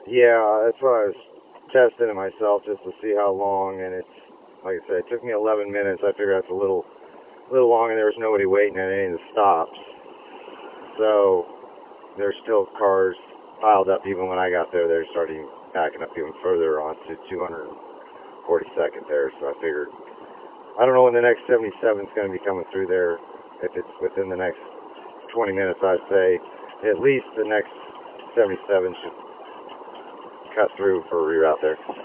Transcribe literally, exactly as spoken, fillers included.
Yeah, that's what I was testing it myself just to see how long, and it's like I said, it took me eleven minutes. I figured that's a little, little long, and there was nobody waiting at any of the stops. So there's still cars piled up. Even when I got there, they're starting backing up even further onto two hundred forty-second there. So I figured, I don't know when the next seventy-seven is going to be coming through there. If it's within the next twenty minutes, I'd say at least the next seventy-seven should cut through for a reroute there.